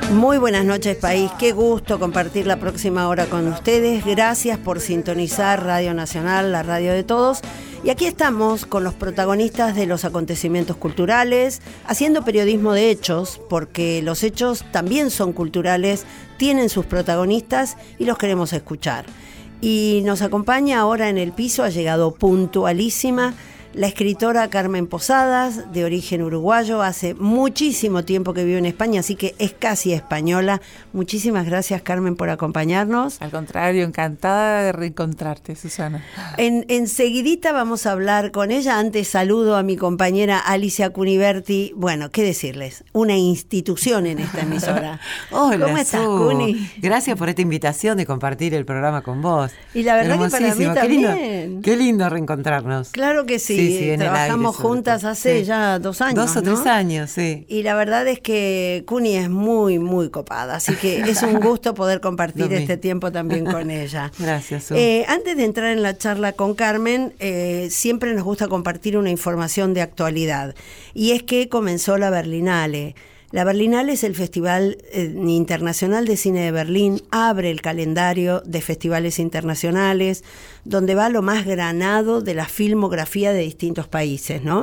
Muy buenas noches, país. Qué gusto compartir la próxima hora con ustedes. Gracias por sintonizar Radio Nacional, la radio de todos. Y aquí estamos con los protagonistas de los acontecimientos culturales, haciendo periodismo de hechos, porque los hechos también son culturales, tienen sus protagonistas y los queremos escuchar. Y nos acompaña ahora en el piso, ha llegado puntualísima, la escritora Carmen Posadas, de origen uruguayo, hace muchísimo tiempo que vive en España, así que es casi española. Muchísimas gracias, Carmen, por acompañarnos. Al contrario, encantada de reencontrarte, Susana. Enseguidita vamos a hablar con ella. Antes saludo a mi compañera Alicia Cuniverti. Bueno, ¿qué decirles? Una institución en esta emisora. Hola, ¿cómo estás, Cuni? Gracias por esta invitación de compartir el programa con vos. Y la verdad que para mí también. Qué lindo reencontrarnos. Claro que sí. Trabajamos juntas hace ya 2 años, 2 o 3 años, sí. Y la verdad es que Cuni es muy, muy copada, así que es un gusto poder compartir este tiempo también con ella. Gracias. Antes de entrar en la charla con Carmen, siempre nos gusta compartir una información de actualidad, y es que comenzó la Berlinale. La Berlinale es el Festival Internacional de Cine de Berlín, abre el calendario de festivales internacionales, donde va lo más granado de la filmografía de distintos países, ¿no?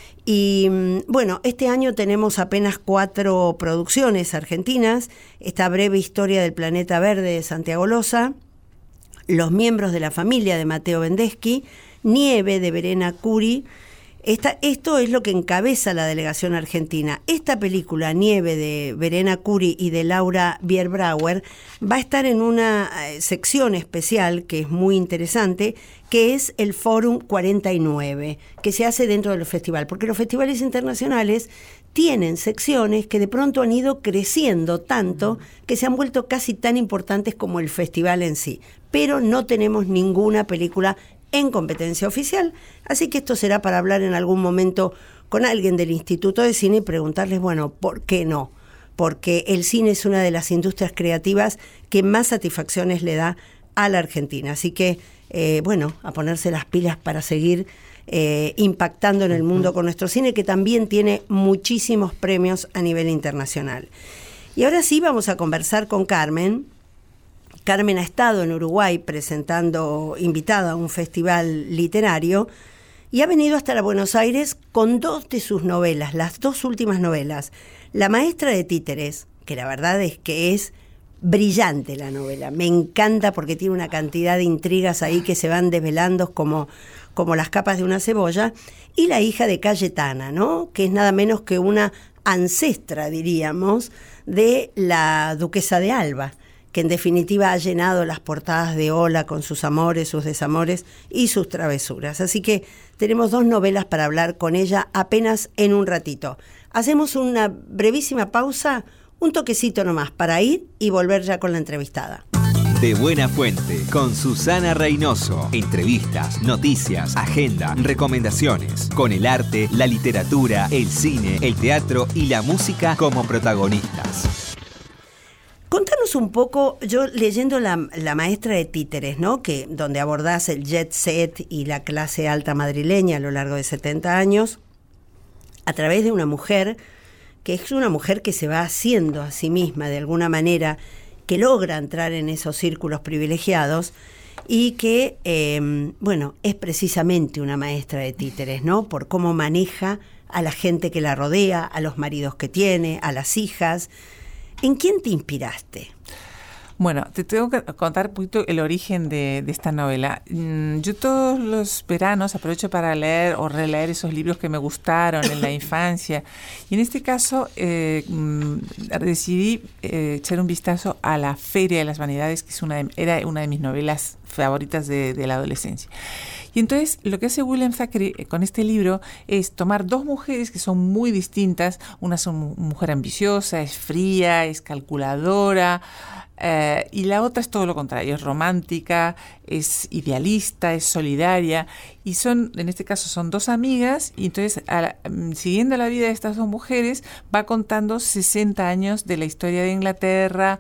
Y bueno, este año tenemos apenas 4 producciones argentinas: esta breve historia del planeta verde de Santiago Loza, Los miembros de la familia de Mateo Bendeschi, Nieve de Verena Curi. Esto es lo que encabeza la delegación argentina. Esta película, Nieve, de Verena Curi y de Laura Bierbrauer, va a estar en una sección especial que es muy interesante, que es el Fórum 49, que se hace dentro del festival, porque los festivales internacionales tienen secciones que de pronto han ido creciendo tanto que se han vuelto casi tan importantes como el festival en sí, pero no tenemos ninguna película en competencia oficial, así que esto será para hablar en algún momento con alguien del Instituto de Cine y preguntarles, bueno, ¿por qué no? Porque el cine es una de las industrias creativas que más satisfacciones le da a la Argentina, así que, bueno, a ponerse las pilas para seguir impactando en el mundo con nuestro cine, que también tiene muchísimos premios a nivel internacional. Y ahora sí vamos a conversar con Carmen. Carmen ha estado en Uruguay invitada a un festival literario, y ha venido hasta Buenos Aires con 2 de sus novelas, las 2 últimas novelas. La maestra de títeres, que la verdad es que es brillante la novela, me encanta porque tiene una cantidad de intrigas ahí que se van desvelando como las capas de una cebolla, y La hija de Cayetana, ¿no? Que es nada menos que una ancestra, diríamos, de la duquesa de Alba, que en definitiva ha llenado las portadas de Hola con sus amores, sus desamores y sus travesuras. Así que tenemos 2 novelas para hablar con ella apenas en un ratito. Hacemos una brevísima pausa, un toquecito nomás, para ir y volver ya con la entrevistada. De Buena Fuente, con Susana Reynoso. Entrevistas, noticias, agenda, recomendaciones. Con el arte, la literatura, el cine, el teatro y la música como protagonistas. Contanos un poco, yo leyendo la maestra de títeres, ¿no? Que donde abordás el jet set y la clase alta madrileña a lo largo de 70 años, a través de una mujer, que es una mujer que se va haciendo a sí misma de alguna manera, que logra entrar en esos círculos privilegiados, y que, bueno, es precisamente una maestra de títeres, ¿no? Por cómo maneja a la gente que la rodea, a los maridos que tiene, a las hijas. ¿En quién te inspiraste? Bueno, te tengo que contar un poquito el origen de esta novela. Yo todos los veranos aprovecho para leer o releer esos libros que me gustaron en la infancia. Y en este caso decidí echar un vistazo a La Feria de las Vanidades, que era una de mis novelas favoritas de la adolescencia. Y entonces lo que hace William Thackeray con este libro es tomar 2 mujeres que son muy distintas. Una es una mujer ambiciosa, es fría, es calculadora, y la otra es todo lo contrario, es romántica, es idealista, es solidaria, y en este caso son dos amigas, y entonces siguiendo la vida de estas dos mujeres va contando 60 años de la historia de Inglaterra,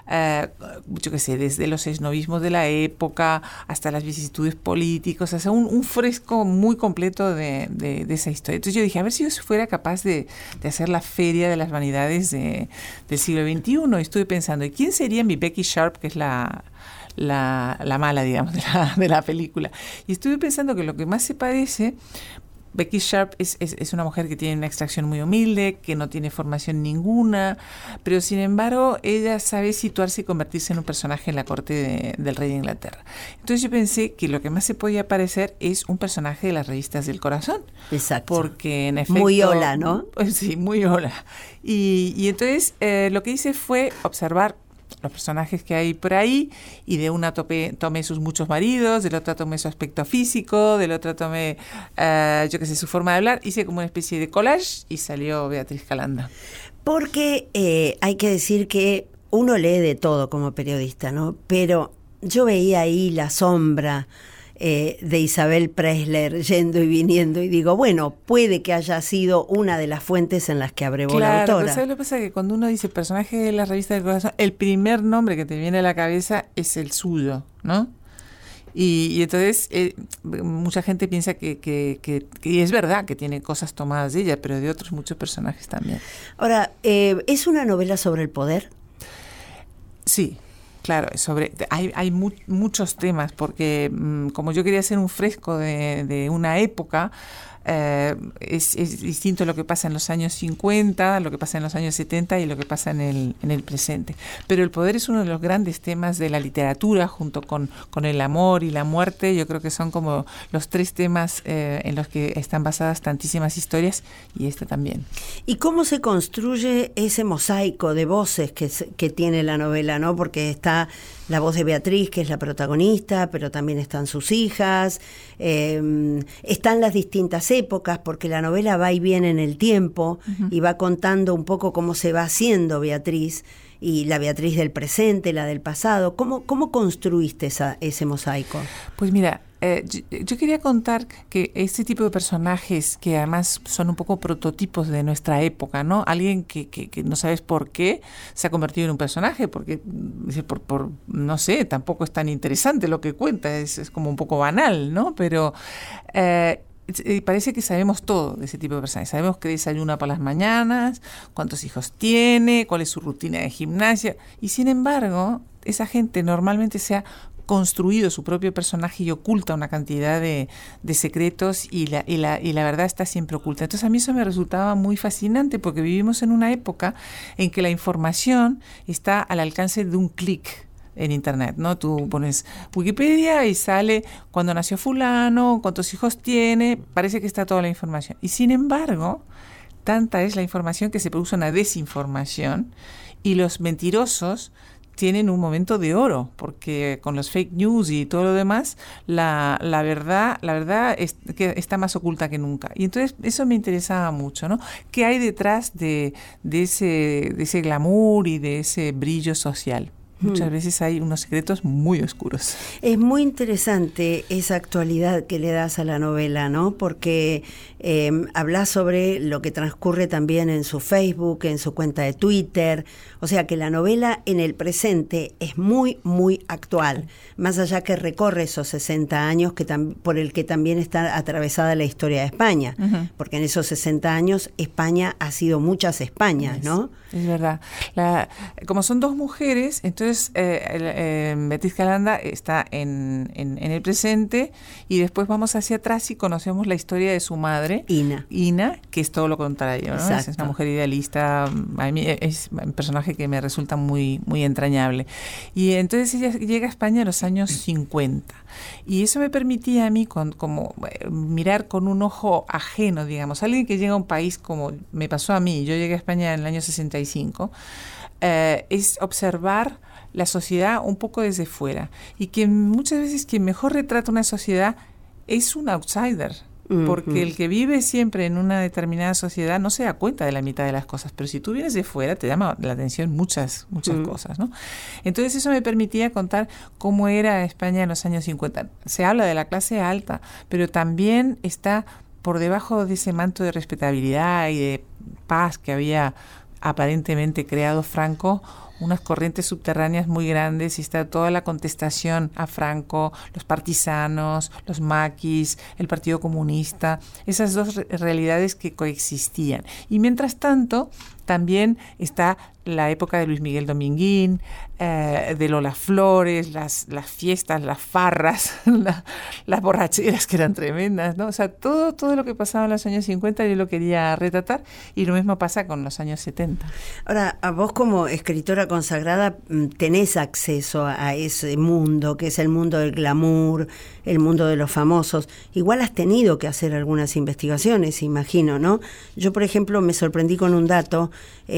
yo qué sé, desde los esnovismos de la época hasta las vicisitudes políticas, o sea, un fresco muy completo de esa historia. Entonces yo dije, a ver si yo fuera capaz de hacer la feria de las vanidades del siglo XXI, y estuve pensando, ¿y quién sería mi Becky Sharp, que es la mala, digamos, de la película? Y estuve pensando que lo que más se parece, Becky Sharp es una mujer que tiene una extracción muy humilde, que no tiene formación ninguna, pero sin embargo ella sabe situarse y convertirse en un personaje en la corte del rey de Inglaterra. Entonces yo pensé que lo que más se podía parecer es un personaje de las revistas del corazón. Exacto. Porque en efecto... Muy hola, ¿no? Sí, muy hola. Y entonces lo que hice fue observar los personajes que hay por ahí, y de una tomé sus muchos maridos, del otro tomé su aspecto físico, del otro tomé, yo qué sé, su forma de hablar, hice como una especie de collage y salió Beatriz Calanda. Porque hay que decir que uno lee de todo como periodista, ¿no? Pero yo veía ahí la sombra de Isabel Preisler yendo y viniendo, y digo, bueno, puede que haya sido una de las fuentes en las que abrevó la autora. Claro, ¿sabes lo que pasa? Que cuando uno dice personaje de la revista del corazón, el primer nombre que te viene a la cabeza es el suyo, ¿no? Y entonces mucha gente piensa que es verdad que tiene cosas tomadas de ella, pero de otros muchos personajes también. Ahora, ¿es una novela sobre el poder? Sí. Claro, hay muchos temas, porque como yo quería hacer un fresco de una época, es distinto lo que pasa en los años 50, lo que pasa en los años 70 y lo que pasa en el presente. Pero el poder es uno de los grandes temas de la literatura, junto con el amor y la muerte. Yo creo que son como los tres temas en los que están basadas tantísimas historias, y esta también. ¿Y cómo se construye ese mosaico de voces que tiene la novela, ¿no? Porque está la voz de Beatriz, que es la protagonista, pero también están sus hijas, están las distintas épocas, porque la novela va y viene en el tiempo, uh-huh, y va contando un poco cómo se va haciendo Beatriz, y la Beatriz del presente, la del pasado. ¿Cómo construiste ese mosaico? Pues mira, yo quería contar que este tipo de personajes, que además son un poco prototipos de nuestra época, ¿no? Alguien que no sabes por qué se ha convertido en un personaje, porque no sé, tampoco es tan interesante lo que cuenta, es como un poco banal, ¿no? Pero parece que sabemos todo de ese tipo de personas. Sabemos que desayuna por las mañanas, cuántos hijos tiene, cuál es su rutina de gimnasia, y sin embargo esa gente normalmente se ha construido su propio personaje y oculta una cantidad de secretos, y la verdad está siempre oculta. Entonces a mí eso me resultaba muy fascinante, porque vivimos en una época en que la información está al alcance de un clic en internet, ¿no? Tú pones Wikipedia y sale cuándo nació fulano, cuántos hijos tiene, parece que está toda la información. Y sin embargo, tanta es la información que se produce una desinformación, y los mentirosos tienen un momento de oro, porque con los fake news y todo lo demás, la verdad es que está más oculta que nunca. Y entonces eso me interesaba mucho, ¿no? ¿Qué hay detrás de ese glamour y de ese brillo social? Muchas veces hay unos secretos muy oscuros. Es muy interesante esa actualidad que le das a la novela, ¿no? Porque hablas sobre lo que transcurre también en su Facebook, en su cuenta de Twitter. O sea que la novela en el presente es muy, muy actual, más allá que recorre esos 60 años por el que también está atravesada la historia de España, uh-huh, porque en esos 60 años España ha sido muchas Españas, ¿no? Es verdad. Como son dos mujeres, entonces Beatriz Calanda está en el presente, y después vamos hacia atrás y conocemos la historia de su madre, Ina, que es todo lo contrario, ¿no? Es una mujer idealista. A mí es un personaje que me resulta muy, muy entrañable. Y entonces ella llega a España en los años 50. Y eso me permitía a mí como mirar con un ojo ajeno, digamos. Alguien que llega a un país, como me pasó a mí, yo llegué a España en el año 65, es observar la sociedad un poco desde fuera. Y que muchas veces quien mejor retrata una sociedad es un outsider. porque el que vive siempre en una determinada sociedad no se da cuenta de la mitad de las cosas, pero si tú vienes de fuera te llama la atención muchas cosas, ¿no? Entonces eso me permitía contar cómo era España en los años 50. Se habla de la clase alta, pero también está por debajo de ese manto de respetabilidad y de paz que había aparentemente creado Franco, unas corrientes subterráneas muy grandes, y está toda la contestación a Franco, los partisanos, los maquis, el Partido Comunista, esas dos realidades que coexistían. Y mientras tanto, también está la época de Luis Miguel Dominguín, de Lola Flores, las fiestas, las farras, las borracheras que eran tremendas, ¿no? O sea, todo lo que pasaba en los años 50 yo lo quería retratar, y lo mismo pasa con los años 70. Ahora, a vos como escritora consagrada tenés acceso a ese mundo, que es el mundo del glamour, el mundo de los famosos. Igual has tenido que hacer algunas investigaciones, imagino, ¿no? Yo, por ejemplo, me sorprendí con un dato,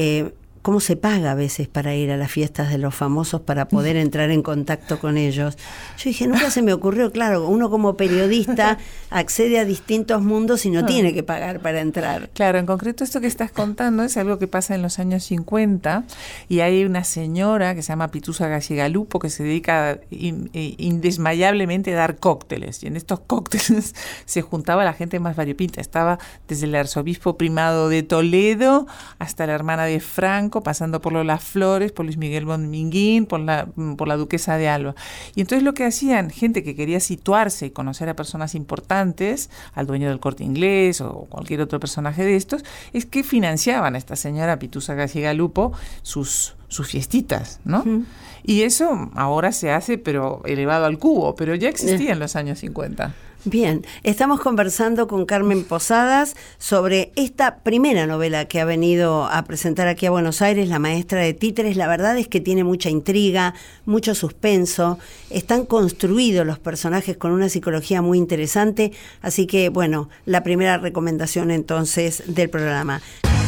cómo se paga a veces para ir a las fiestas de los famosos para poder entrar en contacto con ellos. Yo dije, nunca se me ocurrió, claro, uno como periodista accede a distintos mundos y no tiene que pagar para entrar. Claro, en concreto esto que estás contando es algo que pasa en los años 50, y hay una señora que se llama Pitusa Gacigalupo que se dedica indesmayablemente a dar cócteles, y en estos cócteles se juntaba la gente más variopinta. Estaba desde el arzobispo primado de Toledo hasta la hermana de Franco, pasando por Lola Flores, por Luis Miguel Dominguín, por la duquesa de Alba. Y entonces lo que hacían, gente que quería situarse y conocer a personas importantes, al dueño del Corte Inglés o cualquier otro personaje de estos, es que financiaban a esta señora Pitusa Gacigalupo sus fiestitas, ¿no? Y eso ahora se hace, pero elevado al cubo, pero ya existía en los años 50. Bien, estamos conversando con Carmen Posadas sobre esta primera novela que ha venido a presentar aquí a Buenos Aires, La maestra de títeres. La verdad es que tiene mucha intriga, mucho suspenso, están construidos los personajes con una psicología muy interesante, así que bueno, la primera recomendación entonces del programa.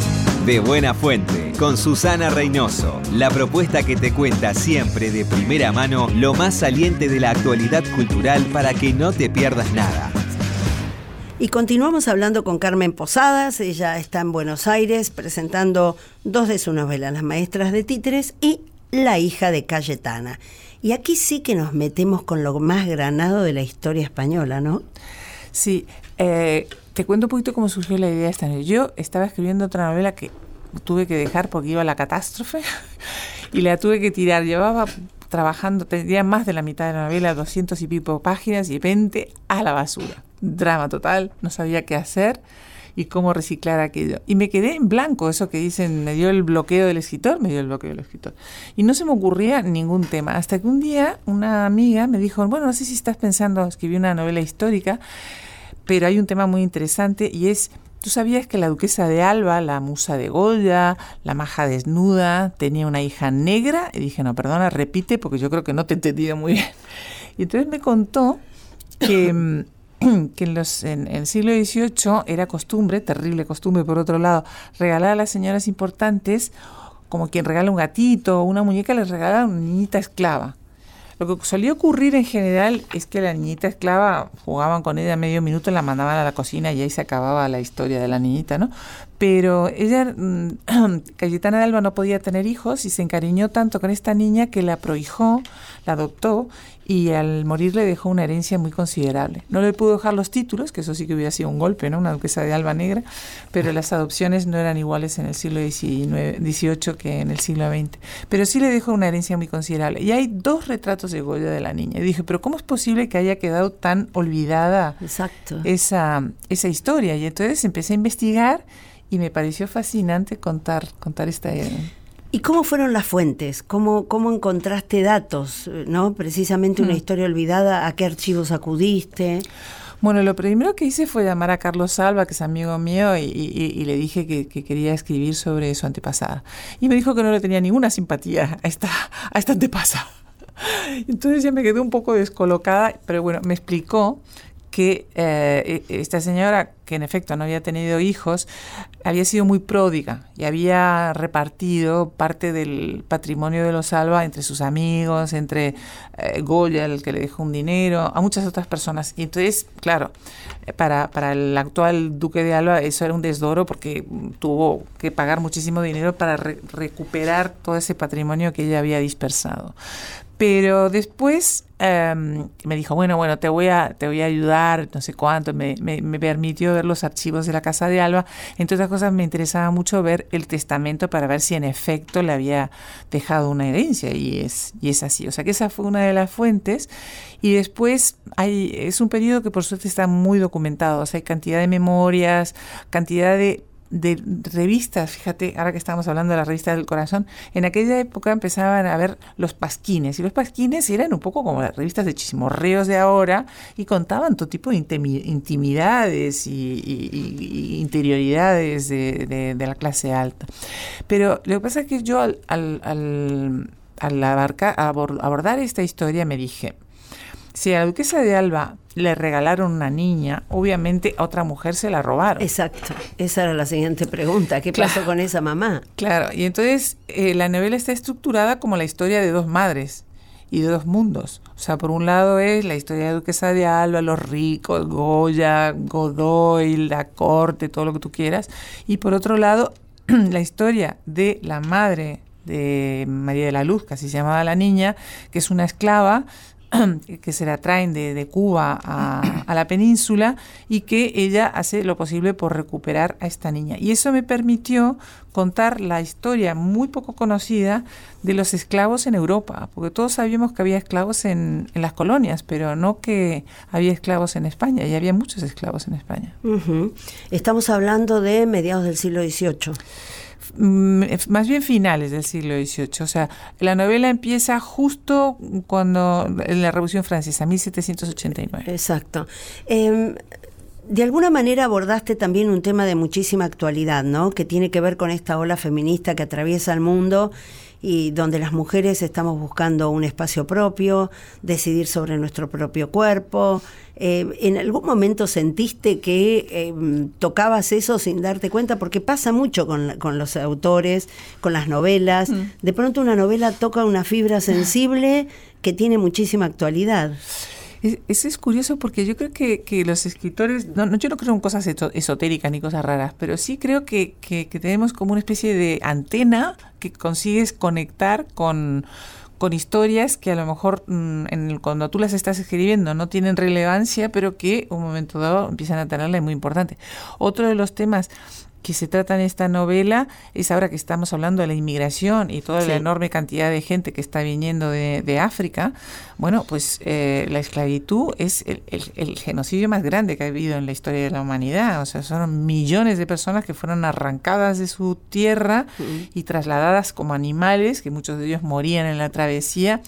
De Buena Fuente, con Susana Reynoso, la propuesta que te cuenta siempre de primera mano lo más saliente de la actualidad cultural para que no te pierdas nada. Y continuamos hablando con Carmen Posadas. Ella está en Buenos Aires presentando dos de sus novelas, Las maestras de títeres y La hija de Cayetana. Y aquí sí que nos metemos con lo más granado de la historia española, ¿no? Sí, te cuento un poquito cómo surgió la idea de esta novela. Yo estaba escribiendo otra novela que tuve que dejar porque iba a la catástrofe y la tuve que tirar. Llevaba trabajando, tenía más de la mitad de la novela, 200 y pico páginas, y de repente a la basura. Drama total, no sabía qué hacer y cómo reciclar aquello. Y me quedé en blanco, eso que dicen, me dio el bloqueo del escritor. Y no se me ocurría ningún tema. Hasta que un día una amiga me dijo, bueno, no sé si estás pensando en escribir una novela histórica, pero hay un tema muy interesante, y es, ¿tú sabías que la duquesa de Alba, la musa de Goya, la maja desnuda, tenía una hija negra? Y dije, no, perdona, repite, porque yo creo que no te he entendido muy bien. Y entonces me contó que en el siglo XVIII era costumbre, terrible costumbre por otro lado, regalar a las señoras importantes, como quien regala un gatito o una muñeca, les regalaba una niñita esclava. Lo que solía ocurrir en general es que la niñita esclava jugaban con ella medio minuto, la mandaban a la cocina y ahí se acababa la historia de la niñita, ¿no? Pero ella, Cayetana de Alba, no podía tener hijos y se encariñó tanto con esta niña que la prohijó, la adoptó, y al morir le dejó una herencia muy considerable. No le pudo dejar los títulos, que eso sí que hubiera sido un golpe, ¿no? Una duquesa de Alba negra, pero las adopciones no eran iguales en el siglo XVIII que en el siglo XX. Pero sí le dejó una herencia muy considerable. Y hay 2 retratos de Goya de la niña. Y dije, pero ¿cómo es posible que haya quedado tan olvidada esa historia? Y entonces empecé a investigar y me pareció fascinante contar esta idea. ¿Y cómo fueron las fuentes? ¿Cómo encontraste datos, ¿no? Precisamente una historia olvidada. ¿A qué archivos acudiste? Bueno, lo primero que hice fue llamar a Carlos Alba, que es amigo mío, y le dije que quería escribir sobre su antepasada. Y me dijo que no le tenía ninguna simpatía a esta antepasada. Entonces ya me quedé un poco descolocada, pero bueno, me explicó que esta señora, que en efecto no había tenido hijos, había sido muy pródiga y había repartido parte del patrimonio de los Alba entre sus amigos, entre Goya, el que le dejó un dinero, a muchas otras personas. Y entonces, claro, para el actual duque de Alba eso era un desdoro, porque tuvo que pagar muchísimo dinero para recuperar todo ese patrimonio que ella había dispersado. Pero después me dijo, bueno, te voy a ayudar, no sé cuánto, me permitió ver los archivos de la Casa de Alba. Entre otras cosas, me interesaba mucho ver el testamento para ver si en efecto le había dejado una herencia, y es así. O sea que esa fue una de las fuentes. Y después es un periodo que por suerte está muy documentado. O sea, hay cantidad de memorias, cantidad de revistas. Fíjate, ahora que estamos hablando de las revistas del corazón, en aquella época empezaban a ver los pasquines, y los pasquines eran un poco como las revistas de chismorreos de ahora, y contaban todo tipo de intimidades y interioridades de la clase alta. Pero lo que pasa es que yo al abordar esta historia me dije, si a la duquesa de Alba le regalaron una niña, obviamente a otra mujer se la robaron. Exacto, esa era la siguiente pregunta. ¿Qué pasó con esa mamá? Claro, y entonces la novela está estructurada como la historia de dos madres y de dos mundos. O sea, por un lado es la historia de la duquesa de Alba, los ricos, Goya, Godoy, la corte, todo lo que tú quieras, y por otro lado la historia de la madre de María de la Luz, que así se llamaba la niña, que es una esclava que se la traen de Cuba a la península, y que ella hace lo posible por recuperar a esta niña. Y eso me permitió contar la historia muy poco conocida de los esclavos en Europa, porque todos sabíamos que había esclavos en las colonias, pero no que había esclavos en España, y había muchos esclavos en España. Uh-huh. Estamos hablando de mediados del siglo XVIII. Más bien finales del siglo XVIII. O sea, la novela empieza justo cuando, en la Revolución Francesa, 1789. Exacto. De alguna manera abordaste también un tema de muchísima actualidad, ¿no? Que tiene que ver con esta ola feminista que atraviesa el mundo, y donde las mujeres estamos buscando un espacio propio, decidir sobre nuestro propio cuerpo. ¿En algún momento sentiste que tocabas eso sin darte cuenta? Porque pasa mucho con los autores, con las novelas. De pronto una novela toca una fibra sensible que tiene muchísima actualidad. Eso es curioso, porque yo creo que los escritores, yo no creo en cosas esotéricas ni cosas raras, pero sí creo que tenemos como una especie de antena que consigues conectar con historias que a lo mejor cuando tú las estás escribiendo no tienen relevancia, pero que un momento dado empiezan a tenerla, muy importante. Otro de los temas que se trata en esta novela es, ahora que estamos hablando de la inmigración y toda la enorme cantidad de gente que está viniendo de África, bueno, pues la esclavitud es el genocidio más grande que ha habido en la historia de la humanidad. O sea, son millones de personas que fueron arrancadas de su tierra y trasladadas como animales, que muchos de ellos morían en la travesía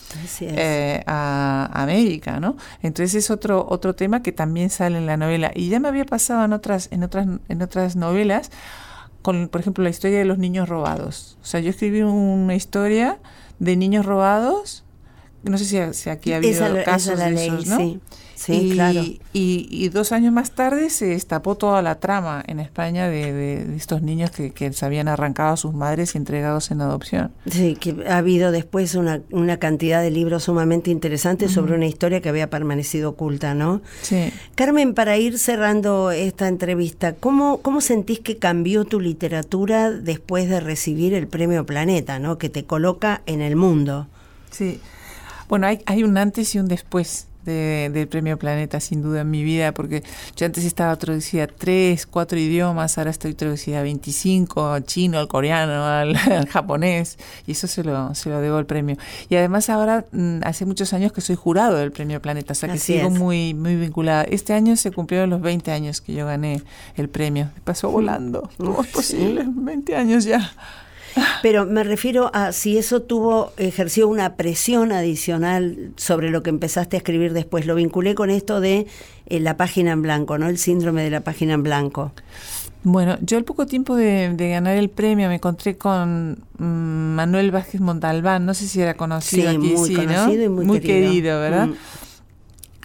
a América, ¿no? Entonces es otro tema que también sale en la novela. Y ya me había pasado en otras novelas, con, por ejemplo, la historia de los niños robados. O sea, yo escribí una historia de niños robados, no sé si aquí ha habido casos de esos, ¿no? Sí, claro. Y 2 años más tarde se destapó toda la trama en España de estos niños que se habían arrancado a sus madres y entregados en adopción. Sí, que ha habido después una cantidad de libros sumamente interesantes sobre una historia que había permanecido oculta, ¿no? Sí. Carmen, para ir cerrando esta entrevista, ¿cómo sentís que cambió tu literatura después de recibir el Premio Planeta, ¿no? Que te coloca en el mundo? Sí. Bueno, hay un antes y un después del Premio Planeta, sin duda, en mi vida, porque yo antes estaba traducida a 3, 4 idiomas, ahora estoy traducida a 25, al chino, al coreano, al japonés, y eso se lo debo al premio. Y además ahora, hace muchos años que soy jurado del Premio Planeta, o sea que sigo muy, muy vinculada. Este año se cumplieron los 20 años que yo gané el premio. Me pasó volando. ¿Cómo es posible? 20 años ya. Pero me refiero a si eso ejerció una presión adicional sobre lo que empezaste a escribir después. Lo vinculé con esto de la página en blanco, ¿no? El síndrome de la página en blanco. Bueno, yo al poco tiempo de ganar el premio me encontré con Manuel Vázquez Montalbán, no sé si era conocido aquí, muy conocido, ¿no? Y muy querido, ¿verdad?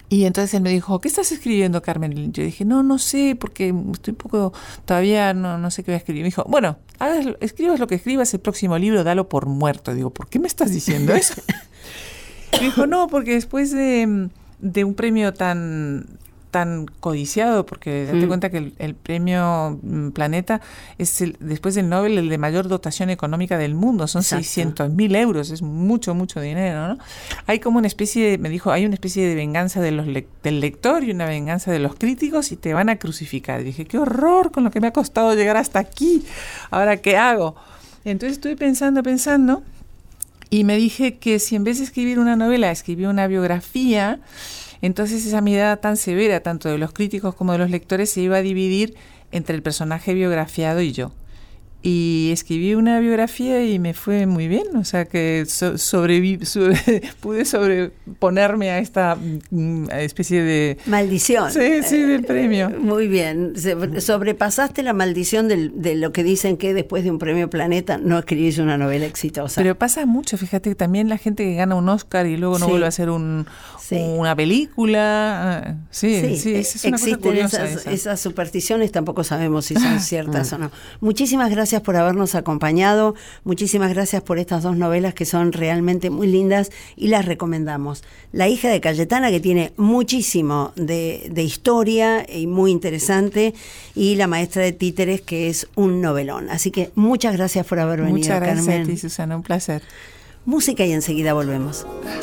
Y entonces él me dijo, ¿qué estás escribiendo, Carmen? Yo dije, no sé, porque estoy un poco, todavía no sé qué voy a escribir. Me dijo, bueno, escribas lo que escribas, el próximo libro dalo por muerto. Digo, ¿por qué me estás diciendo eso? Me dijo, no, porque después de un premio tan codiciado, porque date cuenta que el premio Planeta es después del Nobel el de mayor dotación económica del mundo, son 600.000 euros, es mucho dinero, ¿no? Hay como una especie me dijo, hay una especie de venganza del lector y una venganza de los críticos y te van a crucificar. Y dije, qué horror con lo que me ha costado llegar hasta aquí, ¿ahora qué hago? Entonces estuve pensando y me dije que si en vez de escribir una novela escribía una biografía, entonces esa mirada tan severa, tanto de los críticos como de los lectores, se iba a dividir entre el personaje biografiado y yo. Y escribí una biografía y me fue muy bien, o sea que pude sobreponerme a esta especie de... maldición. Sí, del premio. Muy bien, sobrepasaste la maldición de lo que dicen que después de un premio Planeta no escribís una novela exitosa. Pero pasa mucho, fíjate que también la gente que gana un Oscar y luego no vuelve a hacer una película. Sí, es una cosa curiosa. Esas supersticiones tampoco sabemos si son ciertas o no. Muchísimas gracias por habernos acompañado, muchísimas gracias por estas 2 novelas que son realmente muy lindas y las recomendamos. La hija de Cayetana, que tiene muchísimo de historia y muy interesante, y La maestra de títeres, que es un novelón. Así que muchas gracias por haber venido, muchas gracias, Carmen. a ti, Susana, un placer. Música y enseguida volvemos.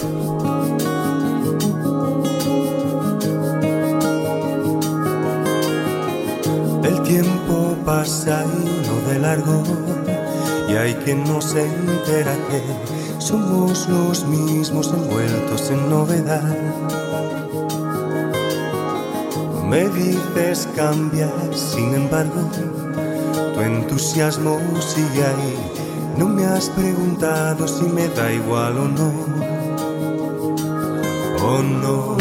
El tiempo pasa y no de largo, y hay quien no se entera que somos los mismos envueltos en novedad. Me dices cambias, sin embargo, tu entusiasmo sigue ahí. No me has preguntado si me da igual o no. Oh no.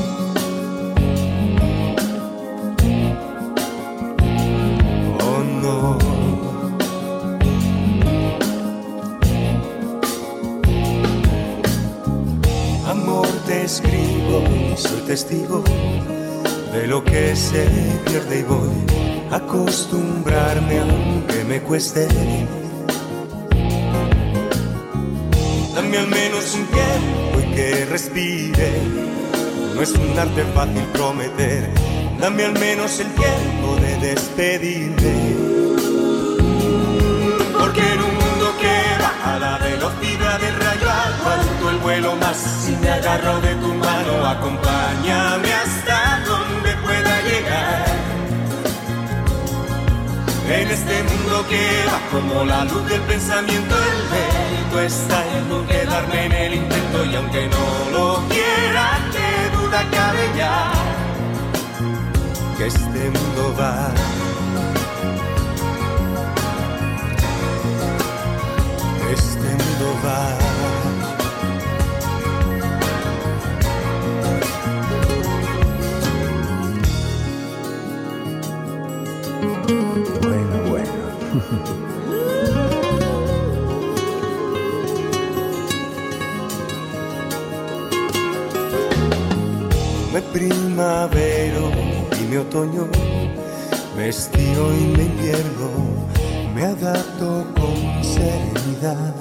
Escribo y soy testigo de lo que se pierde y voy a acostumbrarme aunque me cueste. Dame al menos un tiempo y que respire, no es un arte fácil prometer. Dame al menos el tiempo de despedirme, porque en un mundo que va a la velocidad del rayo aguanto el vuelo más. Si me agarro de tu mano, acompáñame hasta donde pueda llegar. En este mundo que va como la luz del pensamiento, el mérito está en no quedarme en el intento. Y aunque no lo quiera, qué duda cabe ya que este mundo va. Este mundo va. Bueno. Me primavero y mi otoño, me estío y me invierno, me adapto con serenidad.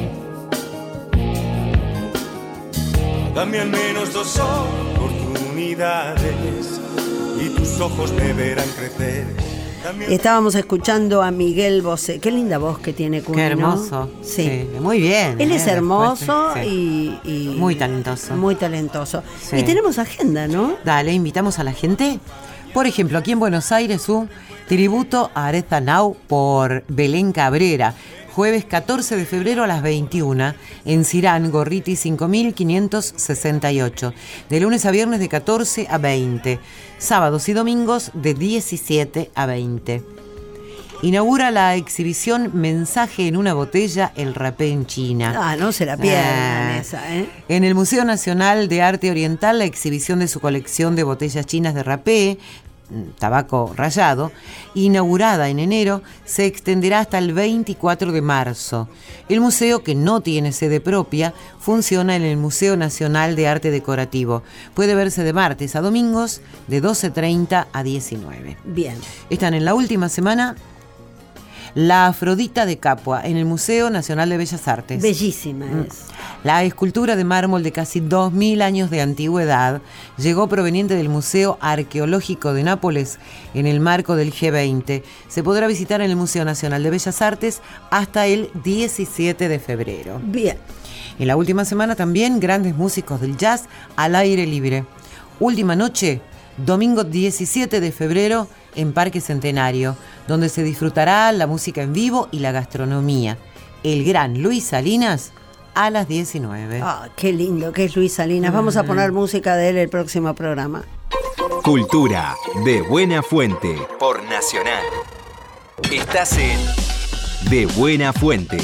Dame al menos 2 oportunidades y tus ojos me verán crecer. Estábamos escuchando a Miguel Bosé. Qué linda voz que tiene Cuni, qué hermoso. ¿no? Sí. Muy bien. Él es hermoso sí. y muy talentoso. Muy talentoso. Sí. Y tenemos agenda, ¿no? Dale, invitamos a la gente. Por ejemplo, aquí en Buenos Aires, un tributo a Aretha Now por Belén Cabrera. Jueves 14 de febrero a las 21 en Cirán, Gorriti 5568. De lunes a viernes de 14 a 20. Sábados y domingos de 17 a 20. Inaugura la exhibición Mensaje en una botella, el rapé en China. Ah, no se la pierdan esa, ¿eh? En el Museo Nacional de Arte Oriental, la exhibición de su colección de botellas chinas de rapé, tabaco rallado, inaugurada en enero, se extenderá hasta el 24 de marzo. El museo, que no tiene sede propia, funciona en el Museo Nacional de Arte Decorativo. Puede verse de martes a domingos de 12:30 a 19. Bien. Están en la última semana La Afrodita de Capua, en el Museo Nacional de Bellas Artes. Bellísima es. La escultura de mármol de casi 2000 años de antigüedad llegó proveniente del Museo Arqueológico de Nápoles en el marco del G20. Se podrá visitar en el Museo Nacional de Bellas Artes hasta el 17 de febrero. Bien. En la última semana también grandes músicos del jazz al aire libre. Última noche, domingo 17 de febrero en Parque Centenario, donde se disfrutará la música en vivo y la gastronomía. El gran Luis Salinas a las 19. Ah, qué lindo que es Luis Salinas. Vamos a poner música de él el próximo programa. Cultura de Buena Fuente por Nacional. Estás en De Buena Fuente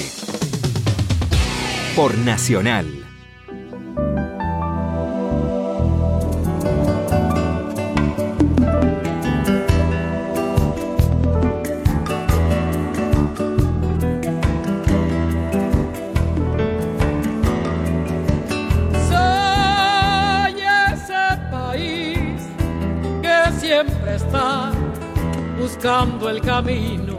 por Nacional. Siempre está buscando el camino.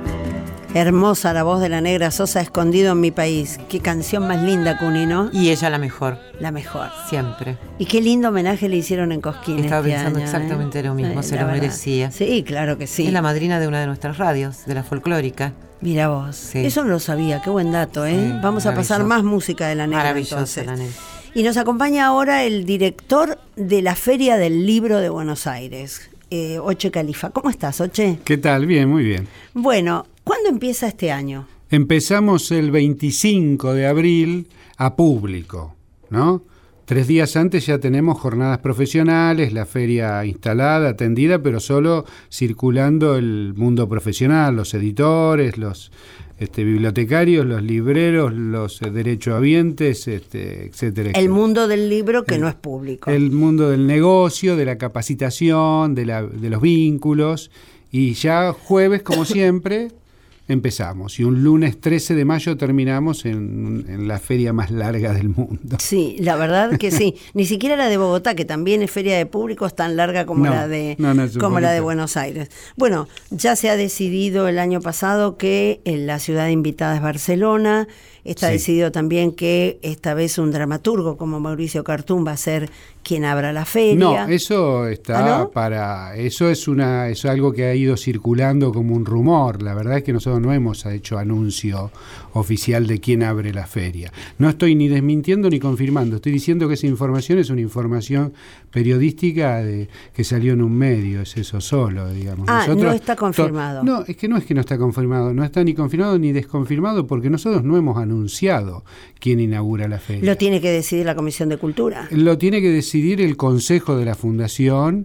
Hermosa la voz de la Negra Sosa, Escondido en mi país. Qué canción más linda, Cuni, ¿no? Y ella la mejor. La mejor. Siempre. Y qué lindo homenaje le hicieron en Cosquín. Estaba este pensando año, exactamente lo mismo, se la lo verdad. merecía. Sí, claro que sí. Es la madrina de una de nuestras radios, de la folclórica. Mira vos, Sí. eso no lo sabía, qué buen dato, ¿eh? Sí, Vamos a pasar maravilloso. más música de la Negra. Maravillosa entonces. la Negra. Y nos acompaña ahora el director de la Feria del Libro de Buenos Aires, Oche Califa. ¿Cómo estás, Oche? ¿Qué tal? Bien, muy bien. Bueno, ¿cuándo empieza este año? Empezamos el 25 de abril a público, ¿no? 3 días antes ya tenemos jornadas profesionales, la feria instalada, atendida, pero solo circulando el mundo profesional, los editores, los bibliotecarios, los libreros, los derechohabientes, etcétera. El mundo del libro que no es público. El mundo del negocio, de la capacitación, de los vínculos. Y ya jueves, como siempre, empezamos. Y un lunes 13 de mayo terminamos en la feria más larga del mundo. Sí, la verdad que sí. Ni siquiera la de Bogotá, que también es feria de público, es tan larga como No, la de es un como la de poquito. Buenos Aires. Bueno, ya se ha decidido el año pasado que la ciudad invitada es Barcelona. Está Sí. decidido también que esta vez un dramaturgo como Mauricio Cartún va a ser quien abra la feria. No, eso está ¿Ah, no? eso es algo que ha ido circulando como un rumor. La verdad es que nosotros no hemos hecho anuncio oficial de quién abre la feria. No estoy ni desmintiendo ni confirmando, estoy diciendo que esa información es una información periodística que salió en un medio, es eso solo, digamos. Ah, no está confirmado. No, es que no está confirmado, no está ni confirmado ni desconfirmado porque nosotros no hemos anunciado quién inaugura la feria. Lo tiene que decidir la Comisión de Cultura. Lo tiene que decidir el Consejo de la Fundación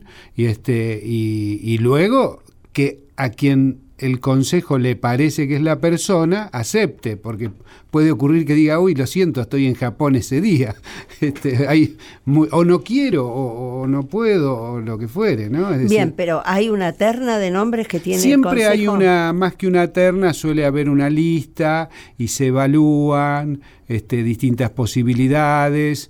y luego que a quien el Consejo le parece que es la persona, acepte, porque puede ocurrir que diga, uy, lo siento, estoy en Japón ese día, o no quiero, o no puedo, o lo que fuere, ¿no? Es decir, Bien, pero hay una terna de nombres que tiene siempre el hay Consejo. más que una terna, suele haber una lista y se evalúan distintas posibilidades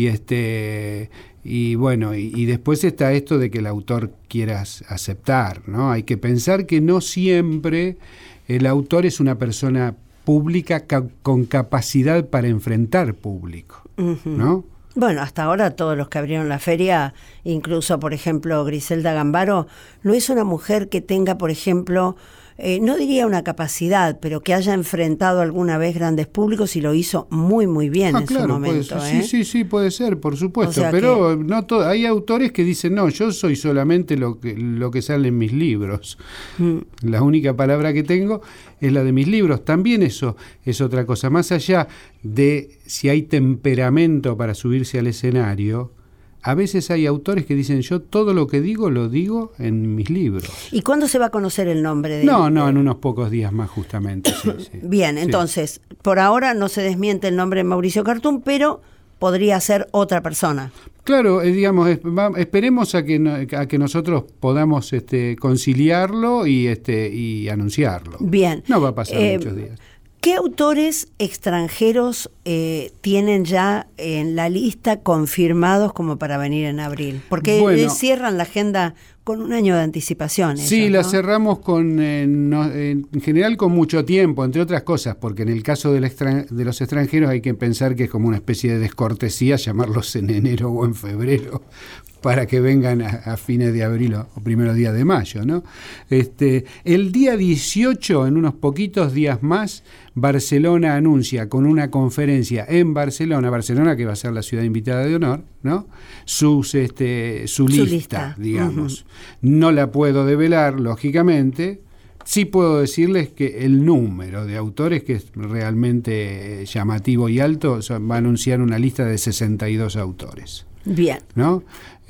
y bueno, y después está esto de que el autor quiera aceptar, ¿no? Hay que pensar que no siempre el autor es una persona pública con capacidad para enfrentar público, ¿no? Bueno, hasta ahora todos los que abrieron la feria, incluso, por ejemplo, Griselda Gambaro, no es una mujer que tenga, por ejemplo, no diría una capacidad, pero que haya enfrentado alguna vez grandes públicos y lo hizo muy, muy bien en su momento. Puede ser. Sí, puede ser, por supuesto, O sea pero no hay autores que dicen, no, yo soy solamente lo que sale en mis libros. La única palabra que tengo es la de mis libros. También eso es otra cosa, más allá de si hay temperamento para subirse al escenario. A veces hay autores que dicen, yo todo lo que digo, lo digo en mis libros. ¿Y cuándo se va a conocer el nombre de No, en unos pocos días más justamente. Sí. Bien, Sí. entonces, por ahora no se desmiente el nombre de Mauricio Cartún, pero podría ser otra persona. Claro, digamos, esperemos a que nosotros podamos conciliarlo y anunciarlo. Bien. No va a pasar muchos días. ¿Qué autores extranjeros tienen ya en la lista confirmados como para venir en abril? Porque cierran la agenda con un año de anticipación. Sí, ellos, la ¿no? cerramos en general con mucho tiempo, entre otras cosas, porque en el caso de los extranjeros hay que pensar que es como una especie de descortesía llamarlos en enero o en febrero, para que vengan a fines de abril o primeros días de mayo, ¿no? El día 18, en unos poquitos días más, Barcelona anuncia con una conferencia en Barcelona que va a ser la ciudad invitada de honor, ¿no? Su lista, digamos. Uh-huh. No la puedo develar, lógicamente. Sí puedo decirles que el número de autores, que es realmente llamativo y alto, va a anunciar una lista de 62 autores. Bien. ¿No?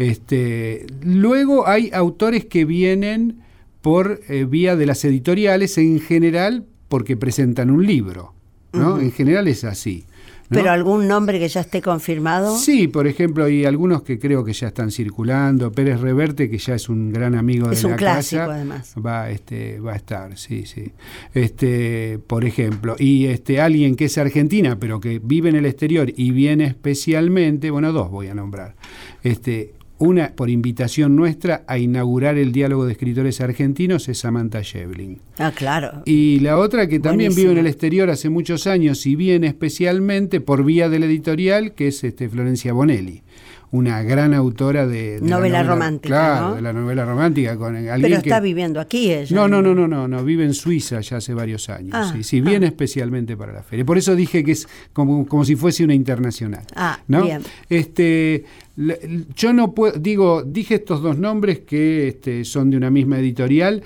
Luego hay autores que vienen por vía de las editoriales, en general porque presentan un libro, ¿no? Uh-huh. En general es así, ¿no? ¿Pero algún nombre que ya esté confirmado? Sí, por ejemplo, hay algunos que creo que ya están circulando. Pérez Reverte, que ya es un gran amigo de la casa. Es un clásico, además. Va a estar, sí. Por ejemplo, y alguien que es argentina, pero que vive en el exterior y viene especialmente, dos voy a nombrar. Una, por invitación nuestra, a inaugurar el diálogo de escritores argentinos, es Samantha Schweblin. Ah, claro. Y la otra, que también vive en el exterior hace muchos años y viene especialmente por vía de la editorial, que es Florencia Bonelli, una gran autora de novela romántica, claro, ¿no? de la novela romántica. Con alguien pero está viviendo aquí ella. No, vive en Suiza ya hace varios años. Viene especialmente para la feria. Por eso dije que es como si fuese una internacional. ¿No? Bien. Yo no puedo, dije estos dos nombres que son de una misma editorial,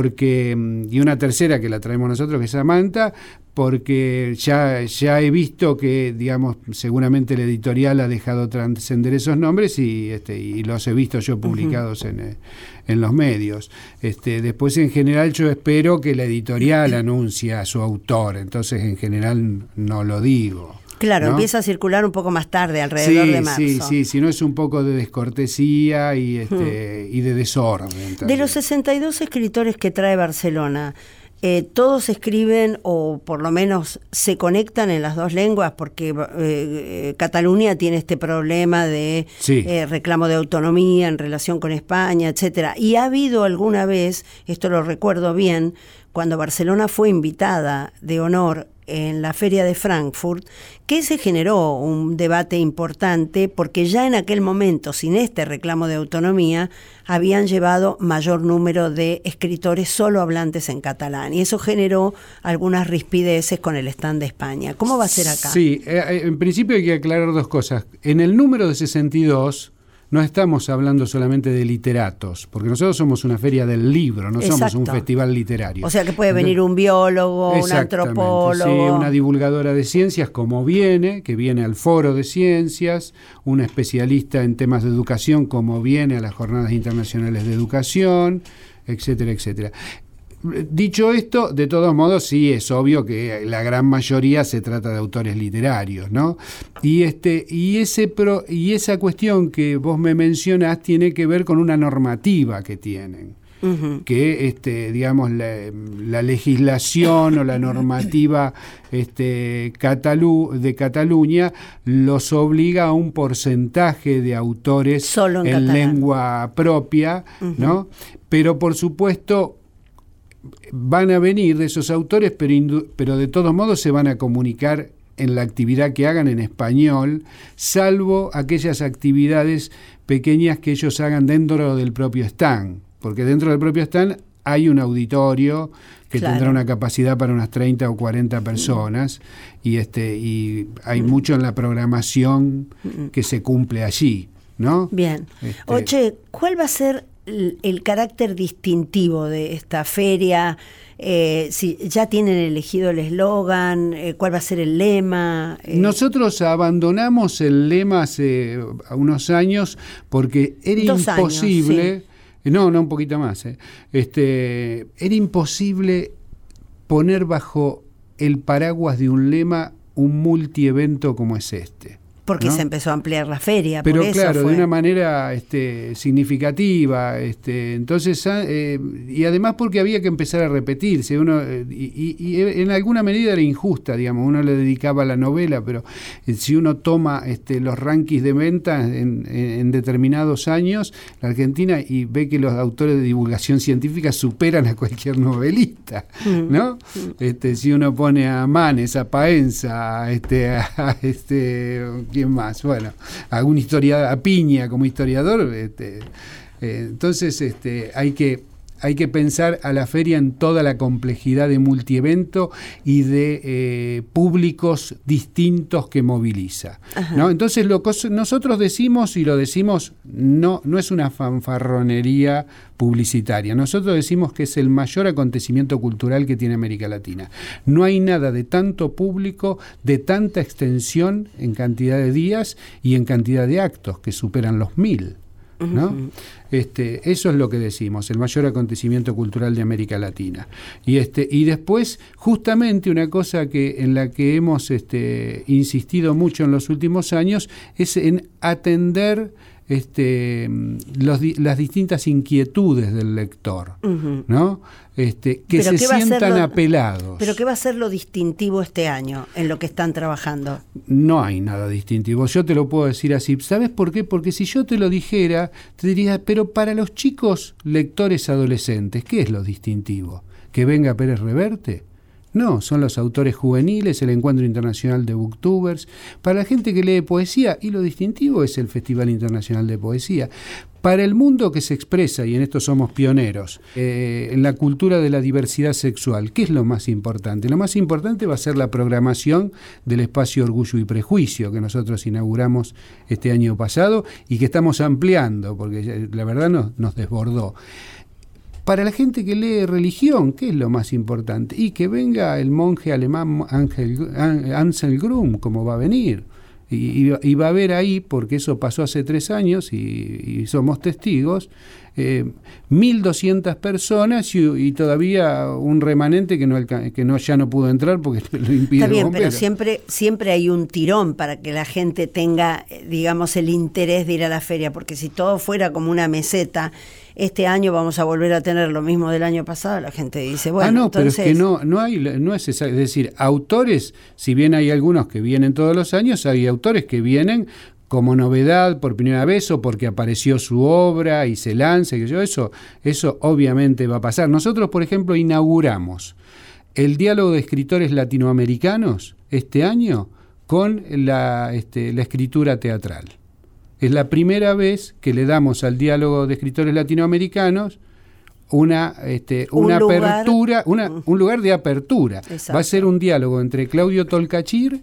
y una tercera que la traemos nosotros, que es Samantha, porque ya he visto que, seguramente la editorial ha dejado trascender esos nombres y los he visto yo publicados en los medios. Después, en general, yo espero que la editorial anuncie a su autor, entonces en general no lo digo. Claro, ¿no? Empieza a circular un poco más tarde, alrededor de marzo. Sí, si no es un poco de descortesía y de desorden. También. De los 62 escritores que trae Barcelona, ¿todos escriben o por lo menos se conectan en las dos lenguas? Porque Cataluña tiene este problema de reclamo de autonomía en relación con España, etcétera. Y ha habido alguna vez, esto lo recuerdo bien, cuando Barcelona fue invitada de honor en la Feria de Frankfurt, que se generó un debate importante porque ya en aquel momento, sin este reclamo de autonomía, habían llevado mayor número de escritores solo hablantes en catalán, y eso generó algunas rispideces con el stand de España. ¿Cómo va a ser acá? Sí, en principio hay que aclarar dos cosas. En el número de 62... no estamos hablando solamente de literatos, porque nosotros somos una feria del libro, no somos un festival literario. O sea que puede venir un biólogo, un antropólogo. Sí, una divulgadora de ciencias que viene al Foro de Ciencias, una especialista en temas de educación como viene a las Jornadas Internacionales de Educación, etcétera, etcétera. Dicho esto, de todos modos, sí es obvio que la gran mayoría se trata de autores literarios, ¿no? Y esa cuestión que vos me mencionás tiene que ver con una normativa que tienen. Uh-huh. Que la legislación o la normativa de Cataluña los obliga a un porcentaje de autores solo en lengua propia, uh-huh. ¿no? Pero por supuesto van a venir de esos autores, pero de todos modos se van a comunicar en la actividad que hagan en español, salvo aquellas actividades pequeñas que ellos hagan dentro del propio stand, porque dentro del propio stand hay un auditorio que tendrá una capacidad para unas 30 o 40 personas y hay mucho en la programación que se cumple allí, ¿no? Bien. Oche, ¿cuál va a ser el carácter distintivo de esta feria? Si ya tienen elegido el eslogan, ¿cuál va a ser el lema? Nosotros abandonamos el lema hace unos años porque era imposible. Años, sí. No, un poquito más. Era imposible poner bajo el paraguas de un lema un multievento como es este. Porque ¿no? se empezó a ampliar la feria. Pero por eso claro, fue. de una manera significativa. Entonces, y además porque había que empezar a repetirse. Uno y en alguna medida era injusta, digamos. Uno le dedicaba a la novela, pero si uno toma los rankings de ventas en determinados años, la Argentina, y ve que los autores de divulgación científica superan a cualquier novelista, ¿no? Si uno pone a Manes, a Paenza, ¿quién más? Bueno, algún historiador, a Piña como historiador, entonces hay que pensar a la feria en toda la complejidad de multievento y de públicos distintos que moviliza, ¿no? Entonces nosotros decimos, y lo decimos, no es una fanfarronería publicitaria. Nosotros decimos que es el mayor acontecimiento cultural que tiene América Latina. No hay nada de tanto público, de tanta extensión en cantidad de días y en cantidad de actos que superan los 1000. ¿No? Eso es lo que decimos, el mayor acontecimiento cultural de América Latina. Y después, justamente una cosa en la que hemos insistido mucho en los últimos años es en atender las distintas inquietudes del lector, ¿no? Que se sientan apelados. ¿Pero qué va a ser lo distintivo este año en lo que están trabajando? No hay nada distintivo, yo te lo puedo decir así. ¿Sabes por qué? Porque si yo te lo dijera, te diría, pero para los chicos lectores adolescentes, ¿qué es lo distintivo? ¿Que venga Pérez Reverte? No, son los autores juveniles, el Encuentro Internacional de Booktubers. Para la gente que lee poesía, y lo distintivo es el Festival Internacional de Poesía. Para el mundo que se expresa, y en esto somos pioneros, en la cultura de la diversidad sexual, ¿qué es lo más importante? Lo más importante va a ser la programación del espacio Orgullo y Prejuicio, que nosotros inauguramos este año pasado y que estamos ampliando, porque la verdad nos desbordó. Para la gente que lee religión, ¿qué es lo más importante? Y que venga el monje alemán Ansel Grum, como va a venir. Y va a haber ahí, porque eso pasó hace 3 años y somos testigos, 1.200 personas y todavía un remanente que ya no pudo entrar porque lo impide. Está bien, el bombero. pero siempre hay un tirón para que la gente tenga, digamos, el interés de ir a la feria, porque si todo fuera como una meseta, este año vamos a volver a tener lo mismo del año pasado, la gente dice, bueno, entonces... pero es que no es es decir, autores, si bien hay algunos que vienen todos los años, hay autores que vienen como novedad por primera vez o porque apareció su obra y se lanza, eso obviamente va a pasar. Nosotros, por ejemplo, inauguramos el diálogo de escritores latinoamericanos este año con la escritura teatral. Es la primera vez que le damos al diálogo de escritores latinoamericanos una apertura, un lugar de apertura. Exacto. Va a ser un diálogo entre Claudio Tolcachir